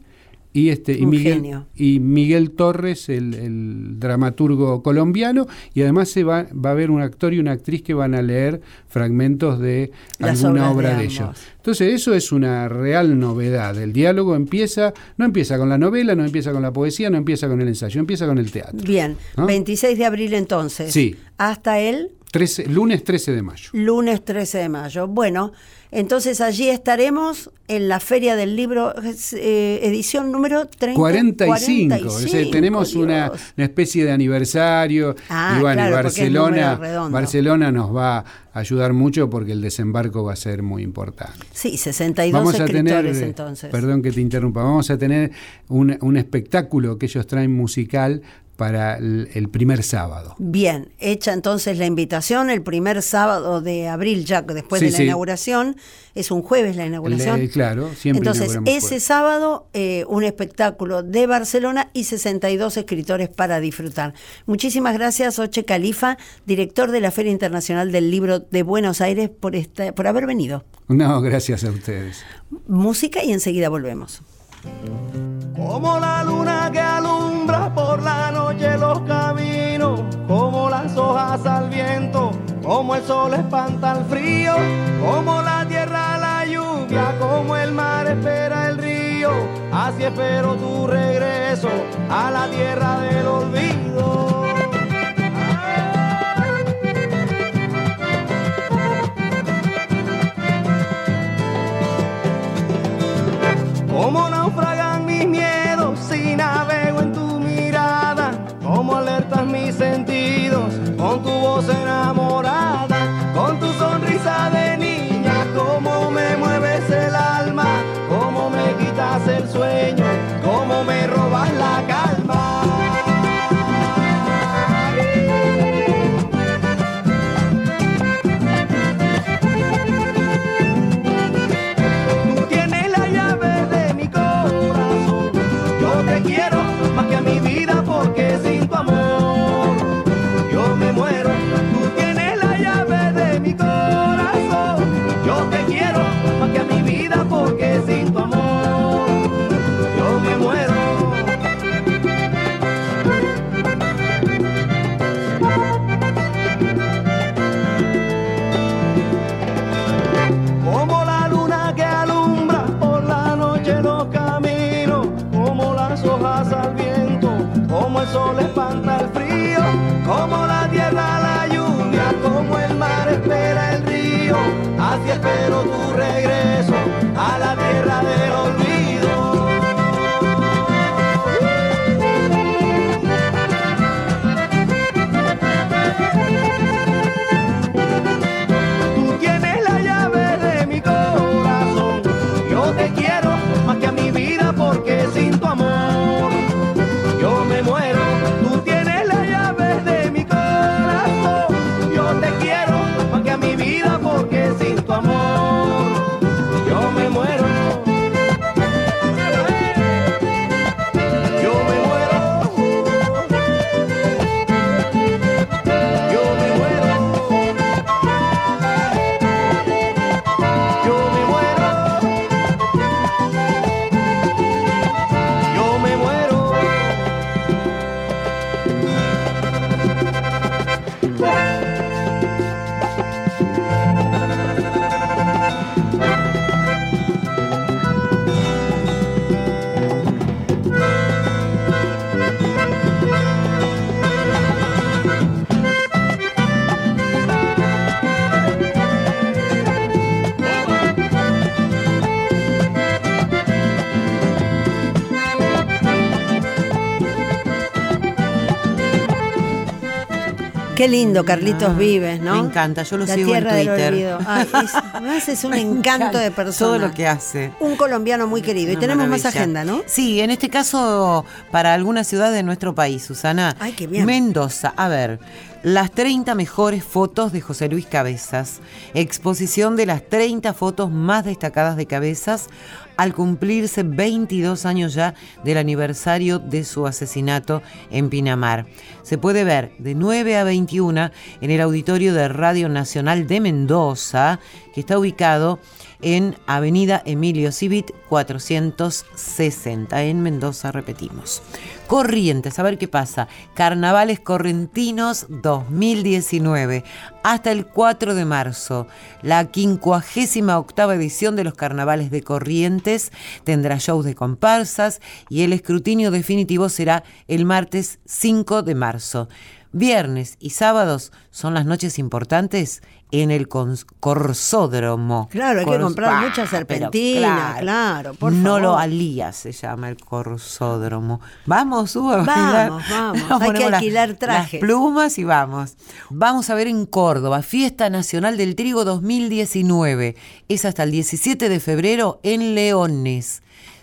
y Miguel Torres, el dramaturgo colombiano, y además va a haber un actor y una actriz que van a leer fragmentos de alguna obra de ellos. Entonces eso es una real novedad. El diálogo no empieza con la novela, no empieza con la poesía, no empieza con el ensayo, empieza con el teatro. Bien, ¿no? 26 de abril entonces. Sí. Hasta el... lunes 13 de mayo. Lunes 13 de mayo. Bueno, entonces allí estaremos en la Feria del Libro, edición número 45. O sea, tenemos una especie de aniversario. Y bueno, claro, Barcelona nos va a ayudar mucho porque el desembarco va a ser muy importante. Sí, 62 escritores entonces. Perdón que te interrumpa. Vamos a tener un espectáculo que ellos traen musical para el primer sábado. Bien, hecha entonces la invitación, el primer sábado de abril, ya después de la inauguración, es un jueves la inauguración. Claro, siempre. Entonces, ese sábado, un espectáculo de Barcelona y 62 escritores para disfrutar. Muchísimas gracias, Oche Califa, director de la Feria Internacional del Libro de Buenos Aires, por haber venido. No, gracias a ustedes. Música y enseguida volvemos. Como la luna que alumbra por la noche los caminos, como las hojas al viento, como el sol espanta el frío, como la tierra la lluvia, como el mar espera el río, así espero tu regreso a la tierra del olvido. Como naufragan mis miedos si navego en tu porque sin tu amor yo me muero. Tú tienes la llave de mi corazón. Yo te quiero más que a mi vida porque sin tu amor yo me muero. Como la luna que alumbra por la noche los caminos, como las hojas al viento, como el sol espanta el frío, como la tierra la lluvia, como el mar espera el río, así espero tu regreso a la tierra del olvido. Tú tienes la llave de mi corazón, yo te quiero más que a mi vida porque sin tu amor yo me muero. Tú tienes la llave de mi corazón, yo te quiero más que a mi vida porque sin tu amor yo me muero. Yo me muero. Yo me muero. Yo me muero. Yo me muero. Qué lindo, Carlitos Vives, ¿no? Me encanta, yo lo La sigo en tierra del Twitter. olvido. Ay, es un encanto de persona. Todo lo que hace. Un colombiano muy querido. Y Una tenemos más maravilla. agenda, ¿no? Sí, en este caso para alguna ciudad de nuestro país, Susana. Ay, qué bien. Mendoza, a ver, las 30 mejores fotos de José Luis Cabezas. Exposición de las 30 fotos más destacadas de Cabezas al cumplirse 22 años ya del aniversario de su asesinato en Pinamar. Se puede ver de 9 a 21 en el auditorio de Radio Nacional de Mendoza, que está ubicado en Avenida Emilio Civit 460, en Mendoza, repetimos. Corrientes, a ver qué pasa. Carnavales Correntinos 2019, hasta el 4 de marzo. La 58ª edición de los Carnavales de Corrientes tendrá shows de comparsas y el escrutinio definitivo será el martes 5 de marzo. Viernes y sábados son las noches importantes en el Corsódromo. Claro, hay que comprar muchas serpentinas, claro, por favor. No lo alía se llama el Corsódromo. Vamos, Hugo, a bailar. Vamos. Nos Hay que ponemos alquilar trajes. Las plumas y vamos. Vamos a ver en Córdoba, Fiesta Nacional del Trigo 2019. Es hasta el 17 de febrero en Leones.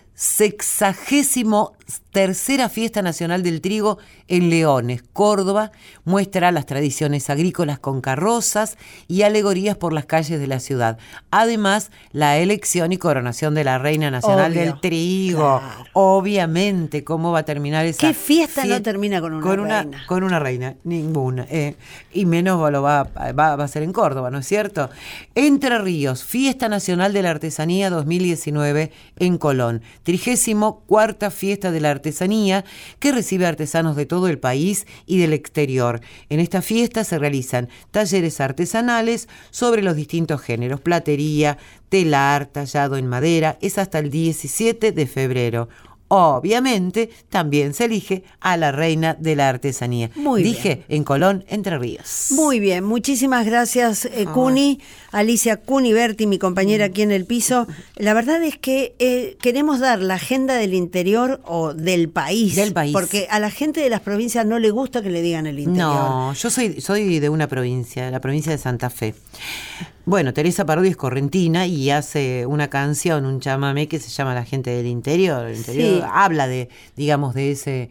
63ª Fiesta Nacional del Trigo en Leones, Córdoba, muestra las tradiciones agrícolas con carrozas y alegorías por las calles de la ciudad. Además, la elección y coronación de la Reina Nacional Obvio, del Trigo. claro. Obviamente, ¿cómo va a terminar esa ¿Qué fiesta no termina con una reina? Con una reina, ninguna. Y menos lo va a ser en Córdoba, ¿no es cierto? Entre Ríos, Fiesta Nacional de la Artesanía 2019 en Colón. 34ª Fiesta de la Artesanía, que recibe artesanos de todo el país y del exterior. En esta fiesta se realizan talleres artesanales sobre los distintos géneros, platería, telar, tallado en madera. Es hasta el 17 de febrero. Obviamente, también se elige a la reina de la artesanía. Muy Dije, en Colón, Entre Ríos. Muy bien, muchísimas gracias, Cuni, Alicia Cuniberti, mi compañera aquí en el piso. La verdad es que queremos dar la agenda del interior o del país. Del país. Porque a la gente de las provincias no le gusta que le digan el interior. No, yo soy de una provincia, la provincia de Santa Fe. Bueno, Teresa Parodi es correntina y hace una canción, un chamamé que se llama La gente del interior. El interior Sí. habla de, digamos, de ese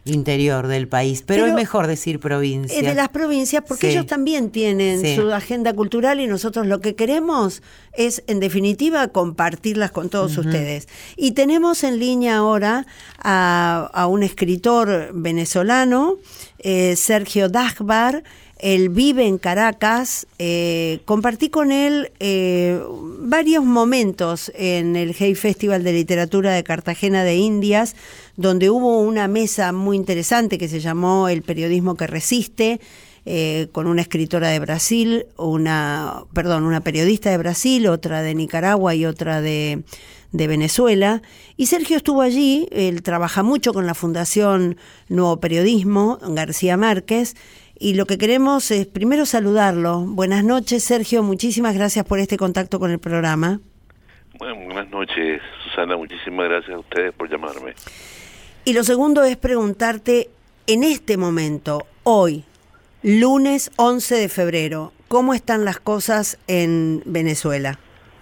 interior del país, pero es mejor decir provincia. De las provincias, porque ellos también tienen su agenda cultural y nosotros lo que queremos es, en definitiva, compartirlas con todos ustedes. Y tenemos en línea ahora a un escritor venezolano, Sergio Dagbar. Él vive en Caracas. Compartí con él varios momentos en el Hay Festival de Literatura de Cartagena de Indias, donde hubo una mesa muy interesante que se llamó El periodismo que resiste, con una escritora de Brasil, una periodista de Brasil, otra de Nicaragua y otra de Venezuela. Y Sergio estuvo allí. Él trabaja mucho con la Fundación Nuevo Periodismo, García Márquez, y lo que queremos es primero saludarlo. Buenas noches, Sergio, muchísimas gracias por este contacto con el programa. Bueno, buenas noches, Susana, muchísimas gracias a ustedes por llamarme. Y lo segundo es preguntarte, en este momento, hoy, lunes 11 de febrero, ¿cómo están las cosas en Venezuela?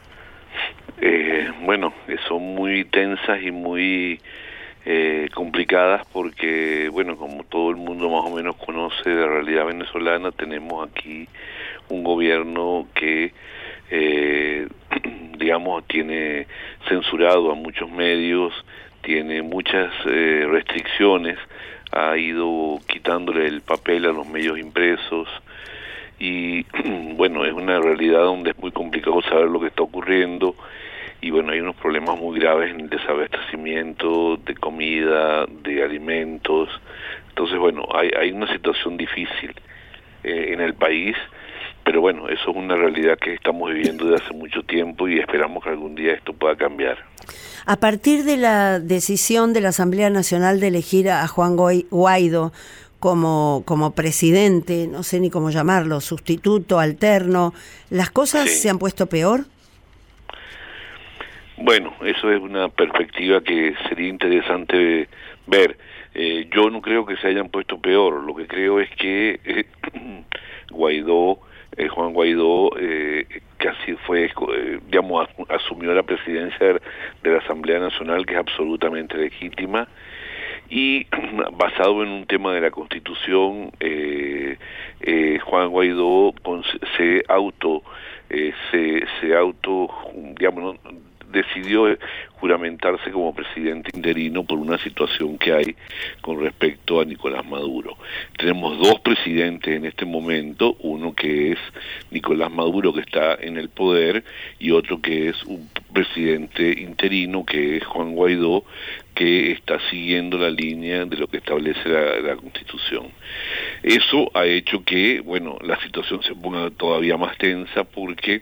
Bueno, son muy tensas y muy complicadas porque, bueno, como todo el mundo más o menos conoce de la realidad venezolana, tenemos aquí un gobierno que, digamos, tiene censurado a muchos medios, tiene muchas restricciones, ha ido quitándole el papel a los medios impresos y, bueno, es una realidad donde es muy complicado saber lo que está ocurriendo. Y bueno, hay unos problemas muy graves en el desabastecimiento de comida, de alimentos. Entonces, bueno, hay una situación difícil en el país, pero bueno, eso es una realidad que estamos viviendo desde hace mucho tiempo y esperamos que algún día esto pueda cambiar. A partir de la decisión de la Asamblea Nacional de elegir a Juan Guaidó como presidente, no sé ni cómo llamarlo, sustituto, alterno, ¿las cosas se han puesto peor? Bueno, eso es una perspectiva que sería interesante ver. Yo no creo que se hayan puesto peor. Lo que creo es que Juan Guaidó, casi fue, digamos, asumió la presidencia de la Asamblea Nacional, que es absolutamente legítima, y basado en un tema de la Constitución, Juan Guaidó se auto, digamos, decidió juramentarse como presidente interino por una situación que hay con respecto a Nicolás Maduro. Tenemos dos presidentes en este momento, uno que es Nicolás Maduro, que está en el poder, y otro que es un presidente interino, que es Juan Guaidó, que está siguiendo la línea de lo que establece la Constitución. Eso ha hecho que, bueno, la situación se ponga todavía más tensa porque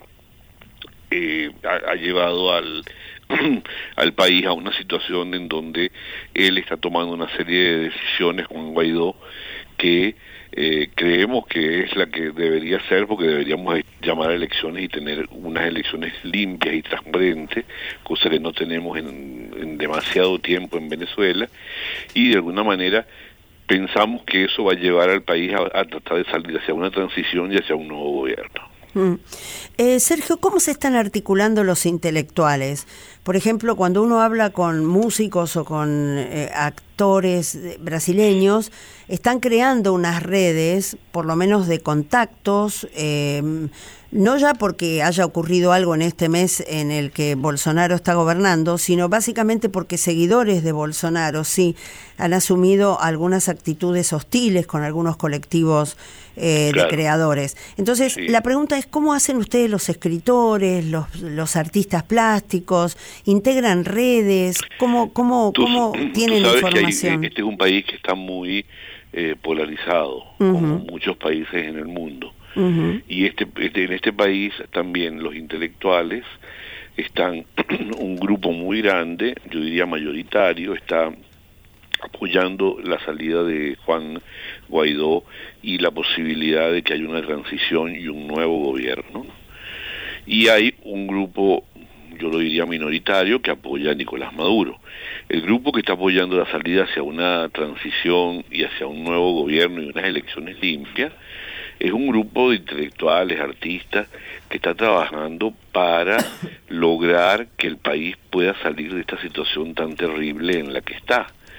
ha llevado al país a una situación en donde él está tomando una serie de decisiones con Guaidó que creemos que es la que debería ser, porque deberíamos llamar a elecciones y tener unas elecciones limpias y transparentes, cosa que no tenemos en demasiado tiempo en Venezuela, y de alguna manera pensamos que eso va a llevar al país a tratar de salir hacia una transición y hacia un nuevo gobierno. Sergio, ¿cómo se están articulando los intelectuales? Por ejemplo, cuando uno habla con músicos o con actores brasileños, están creando unas redes, por lo menos de contactos, no ya porque haya ocurrido algo en este mes en el que Bolsonaro está gobernando, sino básicamente porque seguidores de Bolsonaro sí han asumido algunas actitudes hostiles con algunos colectivos de creadores. Entonces, la pregunta es, ¿cómo hacen ustedes los escritores, los artistas plásticos? ¿Integran redes? ¿Cómo tienen información? Este es un país que está muy polarizado, como muchos países en el mundo. Y en este país también los intelectuales están, un grupo muy grande, yo diría mayoritario, está apoyando la salida de Juan Guaidó y la posibilidad de que haya una transición y un nuevo gobierno. Y hay un grupo, yo lo diría minoritario, que apoya a Nicolás Maduro. El grupo que está apoyando la salida hacia una transición y hacia un nuevo gobierno y unas elecciones limpias es un grupo de intelectuales, artistas, que está trabajando para lograr que el país pueda salir de esta situación tan terrible en la que está.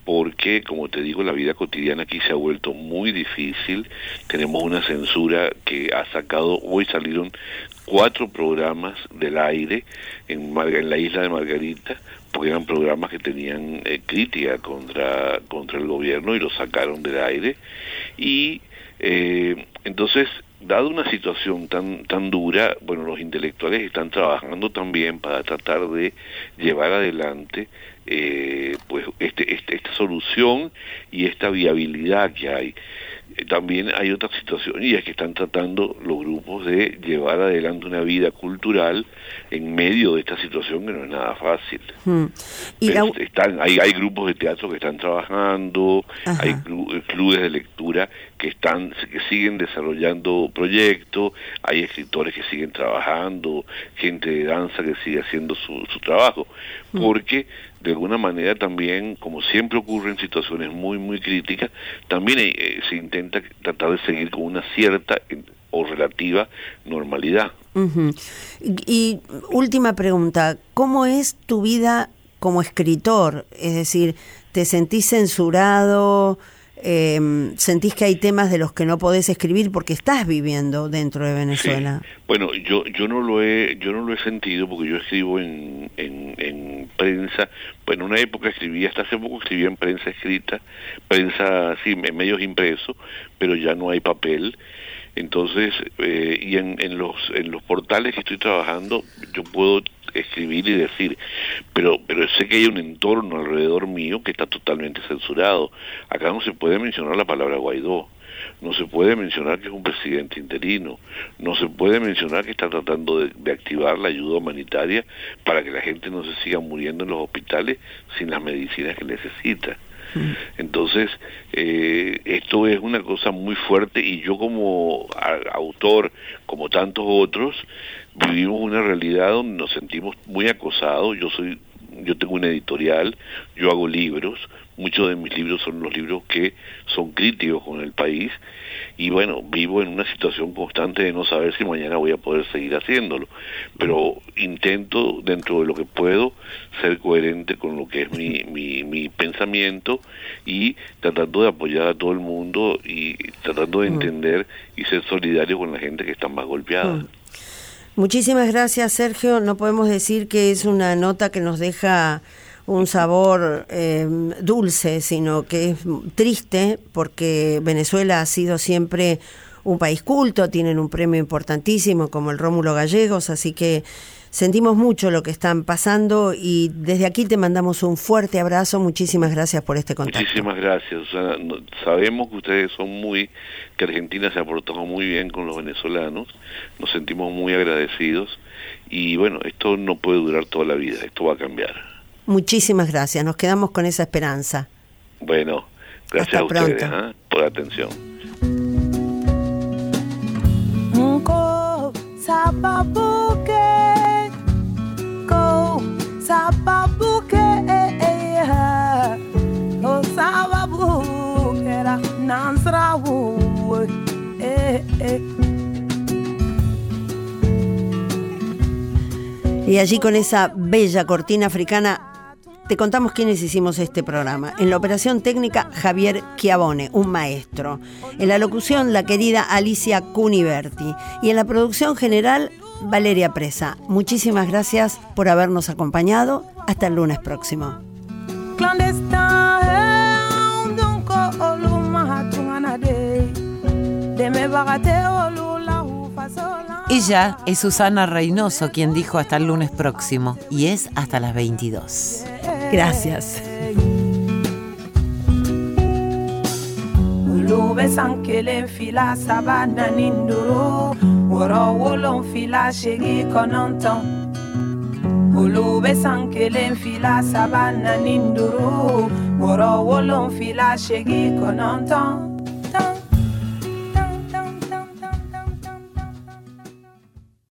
porque, como te digo, la vida cotidiana aquí se ha vuelto muy difícil. Tenemos una censura que ha sacado, hoy salieron 4 programas del aire en la isla de Margarita, porque eran programas que tenían crítica contra el gobierno y los sacaron del aire. Y entonces, dado una situación tan dura, bueno, los intelectuales están trabajando también para tratar de llevar adelante pues esta solución y esta viabilidad que hay. También hay otra situación, y es que están tratando los grupos de llevar adelante una vida cultural en medio de esta situación que no es nada fácil. Hay grupos de teatro que están trabajando, hay clubes de lectura que siguen desarrollando proyectos, hay escritores que siguen trabajando, gente de danza que sigue haciendo su trabajo, porque de alguna manera también, como siempre ocurre en situaciones muy, muy críticas, también se intenta tratar de seguir con una cierta o relativa normalidad. Y última pregunta, ¿cómo es tu vida como escritor? Es decir, ¿te sentís censurado? ¿Sentís que hay temas de los que no podés escribir porque estás viviendo dentro de Venezuela? Sí. Bueno, yo no lo he sentido, porque yo escribo en prensa. Bueno, en una época hasta hace poco escribía en prensa escrita, en medios impresos, pero ya no hay papel. Entonces, y en los portales que estoy trabajando, yo puedo escribir y decir, pero sé que hay un entorno alrededor mío que está totalmente censurado. Acá no se puede mencionar la palabra Guaidó, no se puede mencionar que es un presidente interino, no se puede mencionar que está tratando de activar la ayuda humanitaria para que la gente no se siga muriendo en los hospitales sin las medicinas que necesita. Entonces, esto es una cosa muy fuerte, y yo como autor, como tantos otros, vivimos una realidad donde nos sentimos muy acosados. Yo tengo una editorial, yo hago libros, muchos de mis libros son los libros que son críticos con el país, y bueno, vivo en una situación constante de no saber si mañana voy a poder seguir haciéndolo, pero intento, dentro de lo que puedo, ser coherente con lo que es mi pensamiento, y tratando de apoyar a todo el mundo y tratando de entender y ser solidario con la gente que está más golpeada. Muchísimas gracias, Sergio. No podemos decir que es una nota que nos deja un sabor dulce, sino que es triste, porque Venezuela ha sido siempre un país culto, tienen un premio importantísimo como el Rómulo Gallegos, así que sentimos mucho lo que están pasando, y desde aquí te mandamos un fuerte abrazo. Muchísimas gracias por este contacto. Muchísimas gracias, Susana. Sabemos que ustedes que Argentina se ha portado muy bien con los venezolanos, nos sentimos muy agradecidos, y bueno, esto no puede durar toda la vida, esto va a cambiar. Muchísimas gracias, nos quedamos con esa esperanza. Bueno, gracias a ustedes por la atención. Y allí, con esa bella cortina africana, te contamos quiénes hicimos este programa. En la operación técnica, Javier Chiavone, un maestro. En la locución, la querida Alicia Cuniverti. Y en la producción general, Valeria Presa. Muchísimas gracias por habernos acompañado. Hasta el lunes próximo. Ella es Susana Reynoso, quien dijo hasta el lunes próximo, y es hasta las 22. Gracias. Olube sankelen fila sabana ninduru, woro wolon fila shegi kononton.